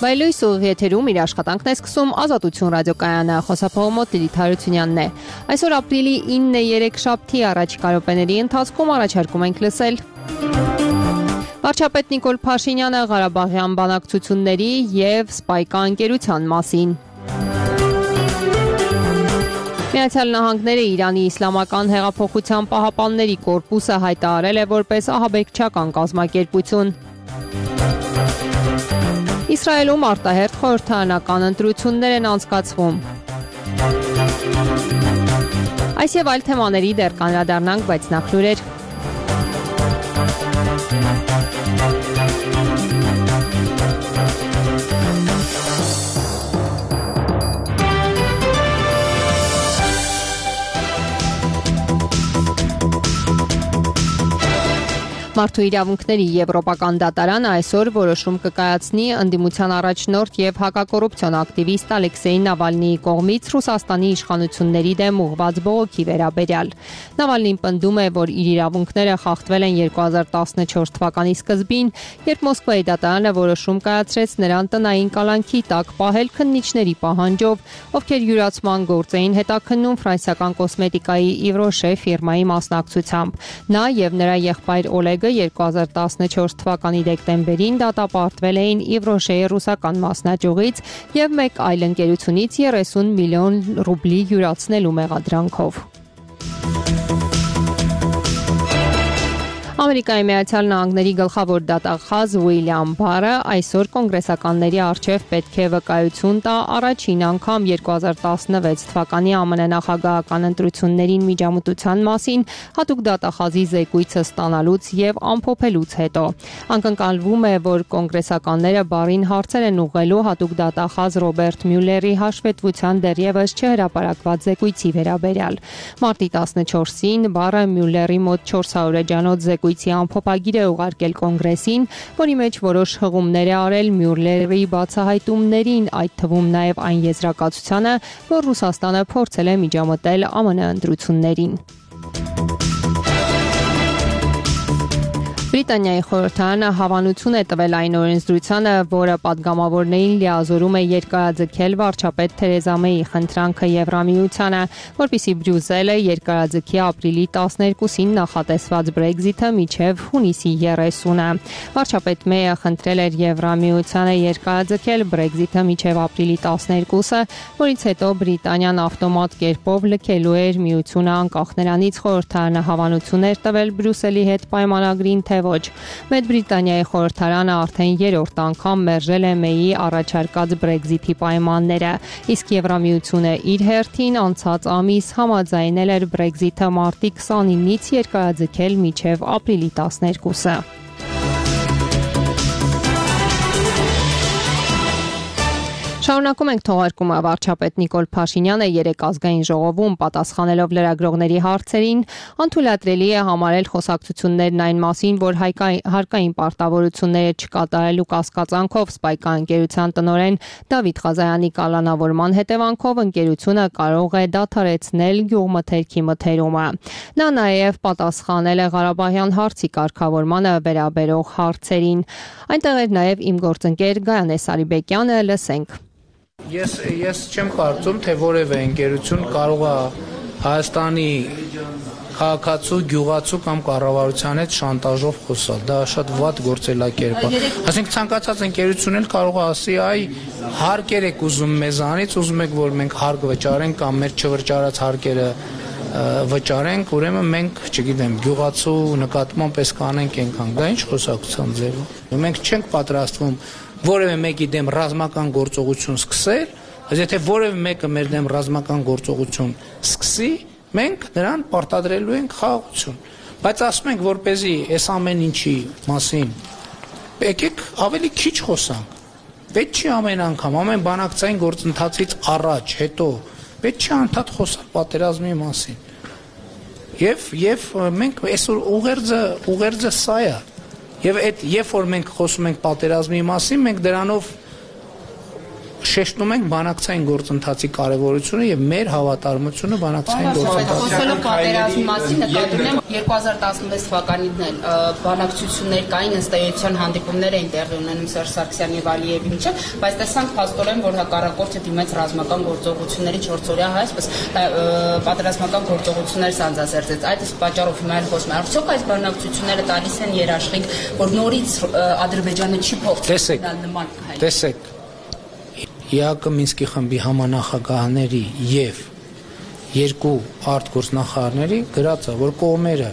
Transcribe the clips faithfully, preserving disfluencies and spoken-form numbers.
Բայլույս ուղիղ եթերում իր աշխատանքն է սկսում Ազատություն ռադիոկայանը, խոսափողը մոտ Լիլիթ Հարությունյանն է։ Այսօր ապրիլի ինը երեքշաբթի առաջիկա րոպեների ընթացքում առաջարկում ենք լսել վարչապետ Նիկոլ Փաշինյանը Ղարաբաղյան բանակցությունների և Սպայկա ընկերության մասին։ Միացյալ Նահանգները Իրանի իսլամական հեղափոխության պահապանների կորպուսը հայտարարել է որպես ահաբեկչական կազմակերպություն։ Իսրայելում արտահերթ խորհրդարանական ընտրություններ են անցկացվում։ Այս և այլ թեմաների դեռ կանդրադառնանք, բայց նախ լուրեր։ Մարդու իրավունքների Եվրոպական դատարանը այսօր որոշում կկայացնի ընդդիմության առաջնորդ և հակակոռուպցիոն ակտիվիստ Ալեքսեյ Նավալնիի կողմից Ռուսաստանի իշխանությունների դեմ ուղղված բողոքի վերաբերյալ։ Նավալնին պնդում է, որ իր իրավունքները խախտվել են երկու հազար տասնչորս թվականի սկզբին, երբ Մոսկվայի դատարանը որոշում կայացրեց նրան տնային կալանքի տակ պահել քննիչների պահանջով, ովքեր յուրացման գործ էին հետաքննում ֆրանսիական կոսմետիկայի Իվրոշե ֆիրմայի մասնակցությամբ։ Նա և նրա եղբայր Օլեգ երկու հազար տասնչորս թվականի դեկտեմբերին դատապարտվել էին Իվրոշեի ռուսական մասնաճյուղից և մեկ այլ ընկերությունից երեսուն միլիոն ռուբլի յուրացնելու մեղադրանքով։ Ամերիկայի Միացյալ Նահանգների գլխավոր դատախազ Ուիլյամ Բարը այսօր կոնգրեսականների առջև պետք է վկայություն տա առաջին անգամ երկու հազար տասնվեց թվականի ԱՄՆ նախագահական ընտրություններին միջամտության մասին հատուկ դատախազի զեկույցը ստանալուց և ամփոփելուց հետո։ Անկնկալվում է, որ կոնգրեսականները Բարին հարցեր են ուղղելու հատուկ դատախազ Ռոբերտ Մյուլլերի հաշվետվության դեռևս չհրապարակված զեկույցի վերաբերյալ։ Մարտի տասնչորսին Բարը Մյուլլերի մոտ չորս հարյուր էջանոց զեկույց ամփոփագիր է ուղարկել կոնգրեսին, որի մեջ որոշ հղումներ է արել Մյուլլերի բացահայտումներին, այդ թվում նաև այն եզրակացությանը, որ Ռուսաստանը փորձել է միջամտել ԱՄՆ ընտրություններին։ Բրիտանիայի խորհրդարանը հավանություն է տվել այն օրենսդրությանը, որը պատգամավորներին լիազորում է երկարաձգել վարչապետ Թերեզա Մեյի խնդրանքը Եվրամիությանը, որպեսզի Բրյուսելը երկարաձգի ապրիլի տասներկուսին նախատեսված Brexit-ը մինչև հունիսի երեսունը։ Վարչապետ Մեյը խնդրել էր Եվրամիությանը երկարաձգել Brexit-ը մինչև ապրիլի տասներկուսը, որից հետո Բրիտանիան ավտոմատ կերպով լքելու էր միությունը անկախ նրանից խորհրդարանը հավանություն էր տվել Բրյուսելի հետ պայմանագրին, թե ոչ։ Մեծ Բրիտանիայի խորհրդարանը արդեն երրորդ անգամ մերժել է Մեյի առաջարկած Brexit-ի պայմանները, իսկ Եվրամիությունը իր հերթին անցած ամիս համաձայնել էր Brexit-ը մարտի քսանինից երկարաձգել մինչև ապրիլի տասներկուսը։ Շարունակում ենք թողարկումը։ Վարչապետ Նիկոլ Փաշինյանը երեկ ազգային ժողովում պատասխանելով լրագրողների հարցերին անթույլատրելի է համարել խոսակցություններն այն մասին, որ հարկային պարտավորությունները չկատարելու կասկածանքով Սպայկա ընկերության տնօրեն Դավիթ Ղազարյանի կալանավորման հետևանքով ընկերությունը կարող է դադարեցնել գյուղմթերքի մթերումը։ Նա նաև պատասխանել է Ղարաբաղյան հարցի կարգավորմանը վերաբերող հարցերին։ Այնտեղ էր նաև իմ գործընկեր Գայանե Սարիբեկյանը, լսենք։ Ես ես չեմ կարծում, թե որևէ ընկերություն կարող է Հայաստանի քաղաքացու, գյուղացու կամ կառավարության հետ շանտաժով խոսալ։ Դա շատ վատ գործելակերպ է։ Այսինքն ցանկացած ընկերություն էլ կարող է ասի, այ հարկեր եք ուզում մեզանից, ուզում եք, որ մենք հարկ վճարենք կամ մեր չվճարած հարկերը վճարենք, ուրեմն մենք, չգիտեմ, գյուղացու նկատմամբ պես կանենք այնքան։ Դա ինչ խոսակցության ձև է։ Մենք չենք պատրաստվում որևէ մեկի դեմ ռազմական գործողություն սկսել, եթե որևէ մեկը մեր դեմ ռազմական գործողություն սկսի, մենք նրան պարտադրելու ենք խաղաղություն։ Բայց ասում ենք, որպեսզի այս ամեն ինչի մասին եկեք ավելի քիչ խոսանք։ Պետք չի ամեն անգամ, ամեն բանակցային գործընթացից առաջ, հետո պետք չի անդադ խոսալ պատերազմի մասին։ Եվ եւ մենք այսօր ուղերձը ուղերձը սա է։ Եվ այդ երբ որ մենք խոսում ենք պատերազմի մասին, մենք դրանով շեշտում ենք բանակցային գործընթացի կարևորությունը եւ մեր հավատարմությունը բանակցային գործընթացին։ Խոսելով պատերազմի մասին, նկատում եմ երկու հազար տասնվեց թվականին էլ բանակցություններ կային, ըստ էության հանդիպումներ էին տեղի ունենում Սերժ Սարգսյանի եւ Ալիևի միջեւ, բայց տեսանք փաստորեն, որ հակառակորդը դիմեց ռազմական գործողությունների չորսօրյա հայ, այսպես պատերազմական գործողություններ սանձազերծեց։ Այդ իսկ պատճառով հիմա էլ խոսում եմ, արդյոք այս բանակցությունները տալիս են երաշխիք, որ նորից Ադրբեջանը չի փոխել նման հայ։ Տեսեք, ԵԱԿ Մինսկի խմբի համանախագահների եւ երկու արտգործնախարարների գրած է, որ կողմերը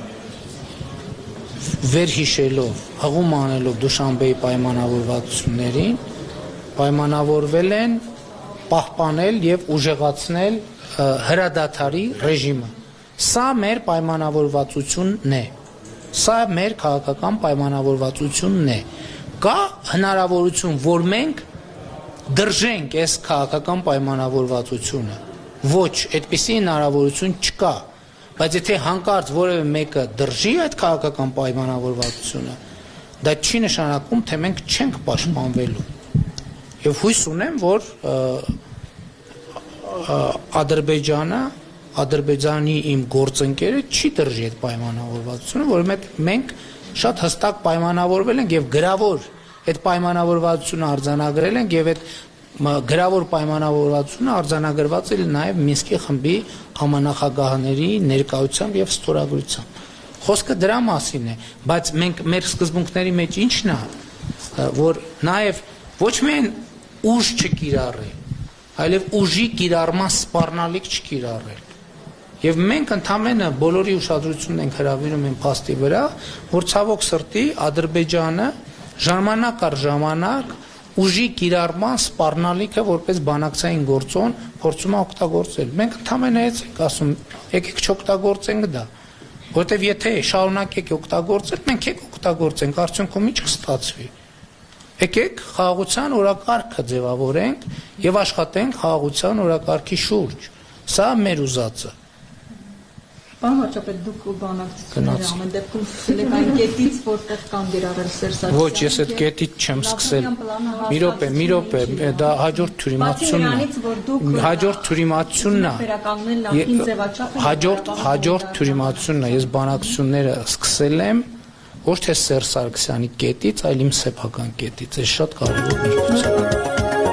վերհիշելով, հղում անելով Դուշանբեի պայմանավորվածություններին, պայմանավորվել են պահպանել եւ ուժեղացնել հրադադարի ռեժիմը։ Սա մեր պայմանավորվածությունն է։ Սա մեր քաղաքական պայմանավորվածությունն է։ Կա հնարավորություն, որ մենք դրժենք այս քաղաքական պայմանավորվածությունը։ Ոչ, այդպիսի հնարավորություն չկա, բայց եթե հանկարծ որևէ մեկը դրժի այդ քաղաքական պայմանավորվածությունը, դա չի նշանակում, թե մենք չենք պաշտպանվելու։ Եվ հույս ունեմ, որ Ադրբեջանը, Ադրբեջանի իմ գործընկերը չի դրժի այդ պայմանավորվածությունը, որովհետև մենք շատ հստակ պայմանավորվել ենք եւ գրավոր այդ պայմանավորվածությունը արձանագրել ենք եւ այդ գրավոր պայմանավորվածությունը արձանագրված է նաեւ Մինսկի խմբի համանախագահների ներկայությամբ եւ ստորագրությամբ։ Խոսքը դրա մասին է, բայց մենք մեր սկզբունքների մեջ ինչն է, որ նաեւ ոչ միայն ուժ չկիրառել, այլև ուժի կիրառման սպառնալիք չկիրառել։ Եվ մենք ընդամենը բոլորի ուշադրությունն ենք հրավիրում այն փաստի վրա, որ ցավոք սրտի Ադրբեջանը ժամանակ առ ժամանակ ուժի կիրառման սպառնալիքը որպես բանակցային գործոն փորձում է օգտագործել։ Մենք ընդամենը έτσι ենք ասում, եկեք չօգտագործենք դա, որտեվ եթե շարունակեք օգտագործել, մենք եք օգտագործենք, արդյունքում ինչ կստացվի։ Եկեք խաղաղության օրակարգը ձևավորենք եւ աշխատենք խաղաղության օրակարգի շուրջ։ Սա մեր ուզածը։ Պարոն վարչապետ, դուք բանակցությունները ամեն դեպքում սկսել եք այն կետից, որտեղ կան դերարել Սերժ Սարգսյանը։ Ոչ, ես այդ կետից չեմ սկսել։ Մի րոպե, մի րոպե, դա հաջորդ թյուրիմացությունն է։ Հաջորդ թյուրիմացությունն է։ Հաջորդ հաջորդ թյուրիմացությունն է։ Ես բանակցությունները սկսել եմ ոչ թե Սերժ Սարգսյանի կետից, այլ իմ սեփական կետից։ Այս շատ կարևոր նշություն։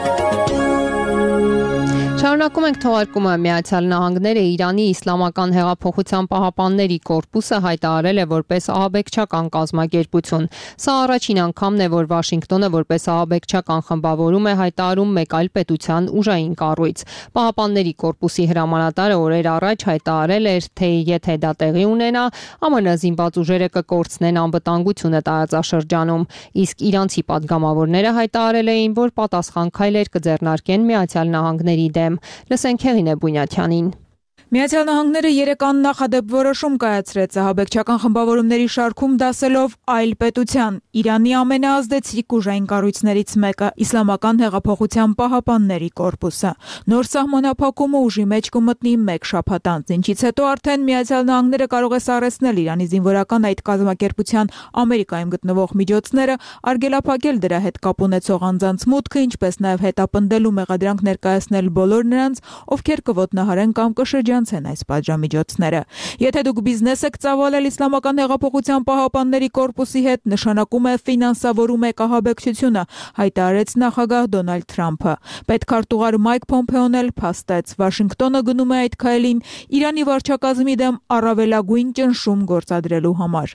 Շարունակում ենք թողարկումը Միացյալ Նահանգները Իրանի Իսլամական հեղափոխության պահապանների կորպուսը հայտարարել է որպես ահաբեկչական կազմակերպություն։ Սա առաջին անգամն է, որ Վաշինգտոնը որպես ահաբեկչական խմբավորում է հայտարարում մեկ այլ պետության ուժային կառույց։ Պահապանների կորպուսի հրամանատարը օրեր առաջ հայտարարել էր, թե եթե դա տեղի ունենա, ԱՄՆ զինված ուժերը կկորցնեն անվտանգությունը տարածաշրջանում, իսկ իրանցի падգամավորները հայտարարել էին, որ պատասխան քայլեր կձեռնարկեն Միացյալ Նահանգների դեմ։ Լսենք Հեղինե Բունյաթյանին։ Միացյալ Նահանգները երեք աննախադեպ որոշում կայացրեց ահաբեկչական խմբավորումների շարքում դասելով այլ պետության՝ Իրանի ամենաազդեցիկ ուժային կառույցներից մեկը՝ Իսլամական հեղափոխության պահապանների կորպուսը։ Նոր սահմանափակումը ուժի մեջ կմտնի մեկ շաբաթ անց, ինչից հետո արդեն Միացյալ Նահանգները կարող է սառեցնել Իրանի զինվորական այդ կազմակերպության Ամերիկայում գտնվող միջոցները, արգելափակել դրա հետ կապ ունեցող անձանց մուտքը, ինչպես նաև հետապնդելու մեղադրանք ներկայացնել բոլոր նրանց, ովքեր կոտնահարեն կամ կշրջան այս պատժամիջոցները։ Եթե դուք բիզնես եք ծավալել Իսլամական հեղափոխության պահապանների կորպուսի հետ, նշանակում է ֆինանսավորում եք ահաբեկչությունը, հայտարարեց նախագահ Դոնալդ Թրամփը։ Պետքարտուղար Մայք Փոմփեոն էլ փաստեց, Վաշինգտոնը գնում է այդ քայլին Իրանի վարչակազմի դեմ առավելագույն ճնշում գործադրելու համար։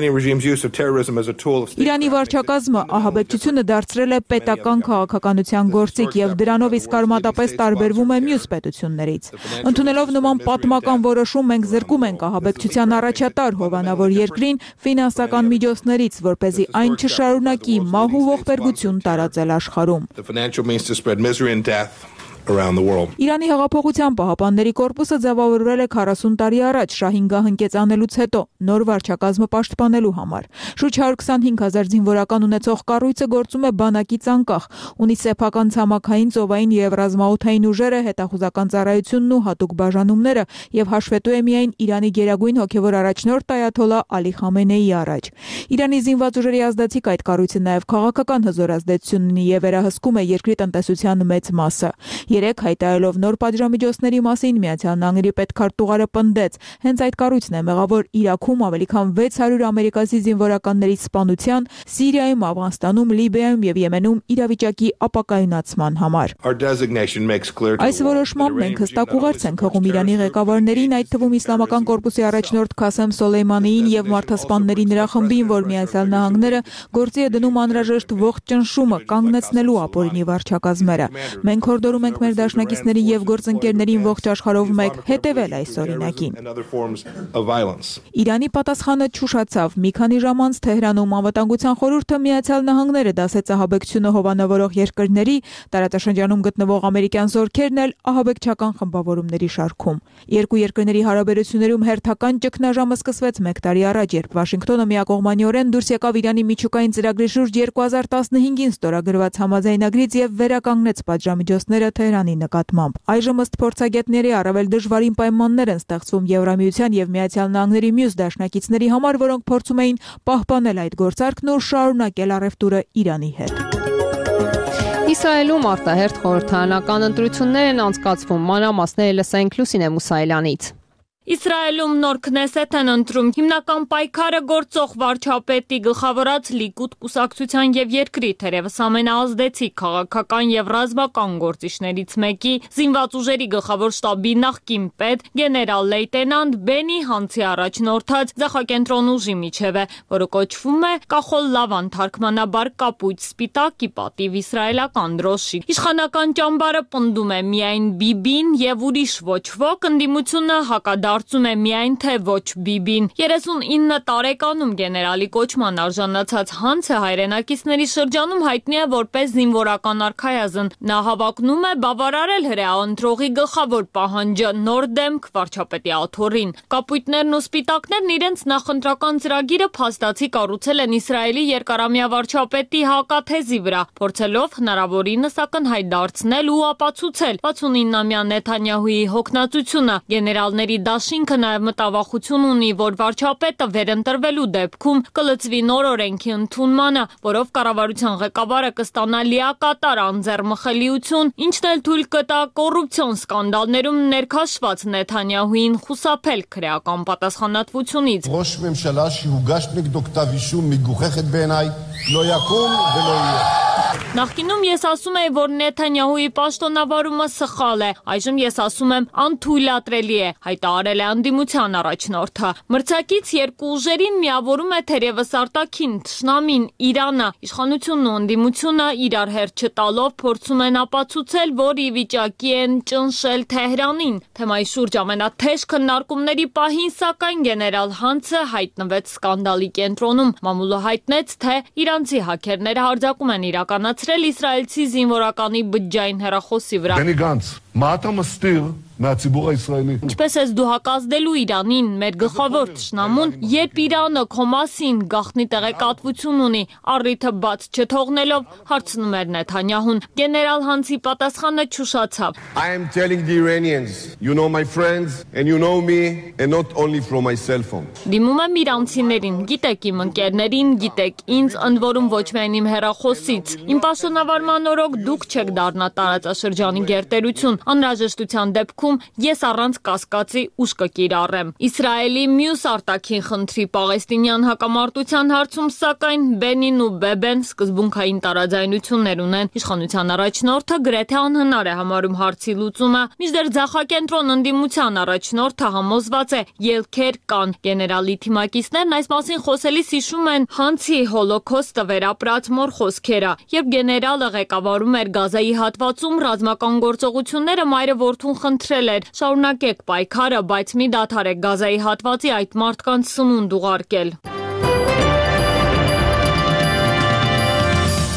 Իրանի վարչակազմը ահաբեկչությունը դարձրել է պետական քաղաքականության գործիք եւ դրանով իսկ արմատապես տարբերվում է մյուս պետություններից։ Ընդունելով նման պատմական որոշում մենք զրկում ենք ահաբեկչության առաջատար հովանավոր երկրին ֆինանսական միջոցներից, որպեսզի այն չշարունակի մահ ու ողբերգություն տարածել աշխարհում։ around the world. Իրանի հեղափոխության պահապանների կորպուսը ձևավորվել է քառասուն տարի առաջ շահին գահընկեց անելուց հետո նոր վարչակազմը պաշտպանելու համար։ Շուրջ հարյուր քսանհինգ հազար զինվորական ունեցող կառույցը գործում է բանակից անկախ, ունի սեփական ցամաքային, ծովային եւ ռազմաօդային ուժերը, հետախուզական ծառայությունն ու հատուկ բաժանումները եւ հաշվետու է միայն Իրանի գերագույն հոգեվոր առաջնորդ այաթոլլա Ալի Խամենեիի առաջ։ Իրանի զինված ուժերի ազդեցիկ այդ կառույցը նաեւ քաղաքական հզոր ազդեցություն ունի եւ վերահսկում է երկրի տնտեսության մեծ մասը։ Երեք հայտարարելով նոր պատժամիջոցների մասին Միացյալ Նահանգների պետքարտուղարը պնդեց, հենց այդ կառույցն է մեղավոր Իրաքում ավելի քան վեց հարյուր ամերիկացի զինվորականների սպանության, Սիրիայում, Աֆղանստանում, Լիբիայում եւ Եմենում իրավիճակի ապակայունացման համար։ Այս որոշմամբ մենք հստակ ուղերձ ենք հղում Իրանի ղեկավարներին, այդ թվում Իսլամական կորպուսի առաջնորդ Քասեմ Սոլեյմանիին եւ մարդասպանների նրա խմբին, որ Միացյալ Նահանգները գործի է դնում անհրաժեշտ ողջ ճնշումը կանգնեցնելու ապօրինի վարչակազմերը։ Մենք հորդորում ենք մեր դաշնակիցներին եւ գործընկերներին ողջ աշխարհով մեկ հետեւել այս օրինակին։ Իրանի պատասխանը չուշացավ։ Մի քանի ժամ անց Թեհրանում Անվտանգության խորհուրդը Միացյալ Նահանգները դասեց ահաբեկչությունը հովանավորող երկրների, տարածաշրջանում գտնվող ամերիկյան զորքերն էլ ահաբեկչական խմբավորումների շարքում։ Երկու երկրների հարաբերություններում հերթական ճգնաժամը սկսվեց մեկ տարի առաջ, երբ Վաշինգտոնը միակողմանիորեն դուրս եկավ Իրանի միջուկային ծրագրի շուրջ երկու հազար տասնհինգին ստորագրված համաձայնագրից եւ վերականգնեց պատժամիջոցները Թեհրանի նկատմամբ։ Այժմ ըստ փորձագետների առավել դժվարին պայմաններ են ստեղծվում Եվրամիության եւ Միացյալ Նահանգների մյուս դաշնակիցների համար, որոնք փորձում էին պահպանել այդ գործարքն ու շարունակել առևտուրը Իրանի հետ։ Իսրայելում արտահերթ խորհրդարանական ընտրություններ են անցկացվում, մանրամասները լսենք Լուսինե Մուսայելյանից։ Իսրայելում նոր քնեսեթ են ընտրում հիմնական պայքարը գործող վարչապետի գլխավորած Լիկուդ կուսակցության եւ երկրի թերևս ամենաազդեցիկ քաղաքական եւ ռազմական գործիչներից մեկի զինված ուժերի գլխավոր շտաբի նախկին պետ գեներալ լեյտենանտ Բենի Հանցի առաջնորդած ձախակենտրոն ուժի միջև է, որը կոչվում է Կախոլ Լավան, թարգմանաբար կապույտ սպիտակի պատիվ իսրայելական դրոշի։ Իշխանական ճամբարը պնդում է միայն Բիբին եւ ուրիշ ոչ ոք, ընդդիմությունը հակադարձ Արծում է միայն թե ոչ Բիբին։ երեսունինը տարեկանում գեներալի կոչման արժանացած Հանցը հայրենակիցների շրջանում հայտնի է որպես զինվորական արքայազն։ Նա հավակնում է բավարարել հրեաընտրողի գլխավոր պահանջը՝ նոր դեմք վարչապետի աթոռին։ Կապույտներն ու սպիտակներն իրենց նախընտրական ծրագիրը փաստացի կառուցել են Իսրայելի երկարամյա վարչապետի հակաթեզի վրա, փորձելով հնարավորինս ակնհայտ դարձնել ու ապացուցել վաթսունինամյա Նեթանյահուի հոգնածությունը։ Գեներալների Դաշինքը նաև մտավախություն ունի, որ վարչապետը վերընտրվելու դեպքում կլծվի նոր օրենքի ընդունմանը, որով կառավարության ղեկավարը կստանա լիակատար անձեռմխելիություն, ինչն էլ թույլ կտա կոռուպցիոն սկանդալներում ներքաշված Նեթանյահուին խուսափել քրեական պատասխանատվությունից։ ראש ממשלה שהוגש נגדו כתב אישום מגוחכת בעיניי לא יקום ולא יהיה. Նախկինում ես ասում էի, որ Նեթանյահուի պաշտոնավարումը սխալ է, այժմ ես ասում եմ անթույլատրելի է, հայտարարել է ընդդիմության առաջնորդը։ Մրցակից երկու ուժերին միավորում է թերևս արտաքին թշնամին Իրանը։ Իշխանությունն ու ընդդիմությունը իրար հերթ չտալով փորձում են ապացուցել, որ ի վիճակի են ճնշել Թեհրանին։ Թեմայի շուրջ ամենաթեժ քննարկումների պահին, սակայն գեներալ Հանցը հայտնվեց սկանդալի կենտրոնում։ Մամուլը հայտնեց, թե իրանցի հաքերները հարձակում են իրականացրել իսրայելցի զինվորականի բջջային հեռախոսի վրա։ Բենի Գանց, מה אתה מסתיר מהציבור הישראלי? Ինչպես ես դու հակազդելու Իրանին, մեր գլխավոր թշնամուն, երբ Իրանը քո մասին գաղտնի տեղեկատվություն ունի, առիթը բաց չթողնելով հարցնում էր Նեթանյահուն։ Գեներալ Հանցի պատասխանը չուշացավ։ I am telling the Iranians, you know my friends and you know me and not only from my cell phone. Դիմում եմ իրանցիներին, գիտեք իմ ընկերներին, գիտեք ինձ, ընդ որում ոչ միայն իմ հեռախոսից։ Իմ պաշտոնավարման օրոք դուք չեք դառնա տարածաշրջանի գերտերություն, անհրաժեշտության դեպքում ես առանց կասկածի ուժ կկիրառեմ։ Իսրայելի մյուս արտաքին խնդրի պաղեստինյան հակամարտության հարցում սակայն Բենին ու Բեբեն սկզբունքային տարաձայնություններ ունեն։ Իշխանության առաջնորդը գրեթե անհնար է համարում հարցի լուծումը, մինչդեռ ձախակենտրոն ընդդիմության առաջնորդը համոզված է ելքեր կան։ Գեներալի թիմակիցներն այս մասին խոսելիս հիշում են Հանցի հոլոքոստը վերապրած մոր խոսքերը, երբ գեներալը ղեկավարում էր Գազայի հատվածում ռազմական գործողությունները, մայրը որդուն խնդրել էր շարունակեք պայքարը, բայց մի դադարեք Գազայի հատվածի այդ մարդկանց սնունդ ուղարկել։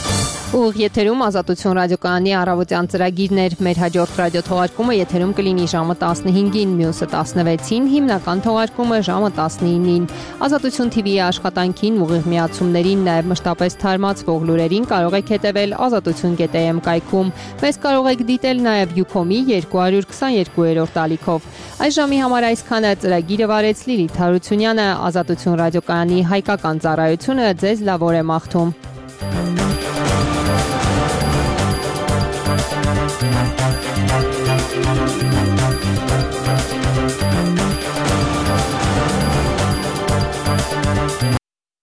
Ուղիղ եթերում Ազատություն ռադիոկայանի առավոտյան ծրագիրներ, մեր հաջորդ ռադիոթողարկումը եթերում կլինի ժամը տասնհինգին, մյուսը տասնվեցին, հիմնական թողարկումը ժամը տասնինին։ Ազատություն թի վիի աշխատանքին, ուղիղ միացումներին, նաև մշտապես թարմացվող լուրերին կարող եք հետևել ազատություն կետ է էմ կայքում։ Մեզ կարող եք դիտել նաև Յուքոմի երկու հարյուր քսաներկու-րդ ալիքով։ Այս ժամի համար այսքանը ծրագիրը վարեց Լիլիթ Հարությունյանը, Ազատություն ռադիոկայանի հայկական ծառայությունը ձեզ լավ օր է մաղթում։